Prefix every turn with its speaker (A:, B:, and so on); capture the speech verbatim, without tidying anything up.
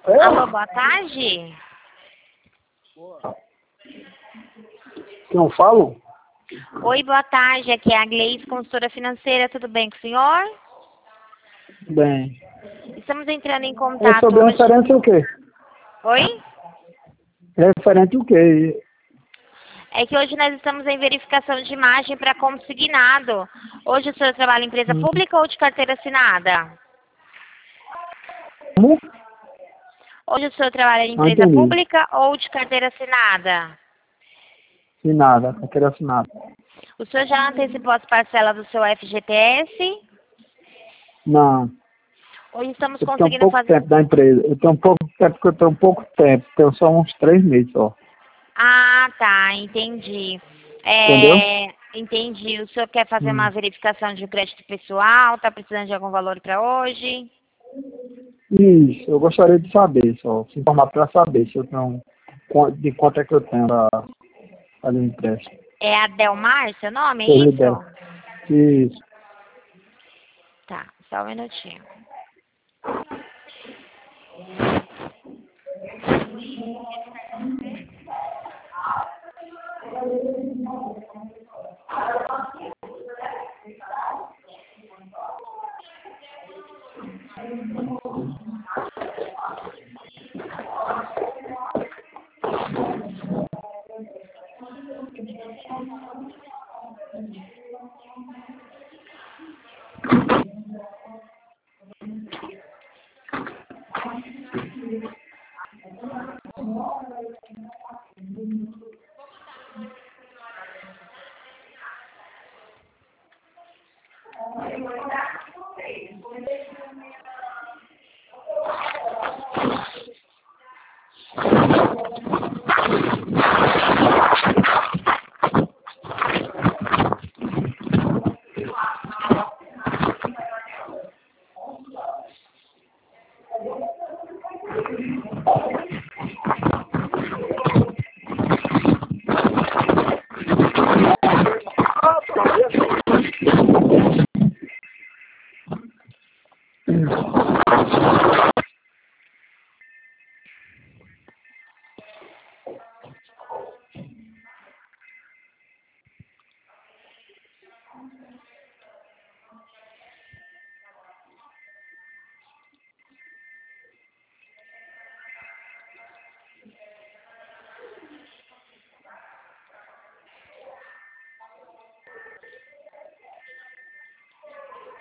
A: Alô, boa tarde.
B: Quem eu falo?
A: Oi, boa tarde. Aqui é a Gleice, consultora financeira. Tudo bem com o senhor?
B: Bem.
A: Estamos entrando em
B: É
A: contato
B: sobre
A: hoje...
B: referente o quê?
A: Oi?
B: Referente o quê?
A: É que hoje nós estamos em verificação de imagem para consignado. Hoje o senhor trabalha em empresa
B: Hum.
A: pública ou de carteira assinada?
B: Como?
A: Hoje o senhor trabalha em
B: Não
A: empresa
B: entendi.
A: pública ou de carteira assinada?
B: Assinada, carteira assinada.
A: O senhor já antecipou as parcelas do seu F G T S?
B: Não.
A: Hoje estamos
B: Eu tenho
A: conseguindo
B: pouco
A: fazer...
B: tempo da empresa. Eu tenho pouco tempo porque eu tenho pouco tempo. Tenho só uns três meses só.
A: Ah, tá, entendi.
B: Entendeu?
A: É, entendi. O senhor quer fazer uma
B: Hum.
A: verificação de crédito pessoal? Está precisando de algum valor para hoje?
B: Isso, eu gostaria de saber só. Se informar para saber se eu tenho. quan- De quanto é que eu tenho para fazer o empréstimo.
A: É a Delmar, seu nome,
B: Se eu
A: é
B: lider.
A: isso?
B: Isso.
A: Tá, só um minutinho.
B: Hum.